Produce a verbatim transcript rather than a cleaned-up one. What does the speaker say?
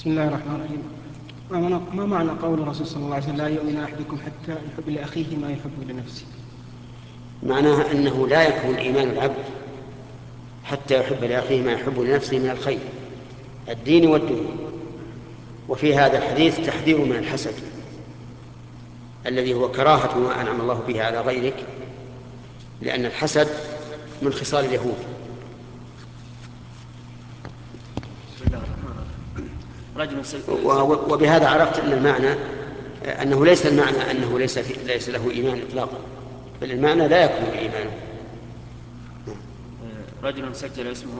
بسم الله الرحمن الرحيم. ما معنى- ما معنى قول الرسول صلى الله عليه وسلم لا يؤمن أحدكم حتى يحب لأخيه ما يحب لنفسه؟ معناها أنه لا يكون إيمان العبد حتى يحب لأخيه ما يحب لنفسه من الخير الدين والدنيا. وفي هذا الحديث تحذير من الحسد الذي هو كراهة ما أنعم الله به على غيرك، لأن الحسد من خصال اليهود. بسم الله الرحمن الرحيم. رجل سيء. و- وبهذا عرفت أن المعنى أنه ليس المعنى أنه ليس, في ليس له إيمان إطلاقا، بل المعنى لا يكون إيمانه. رجل سجل اسمه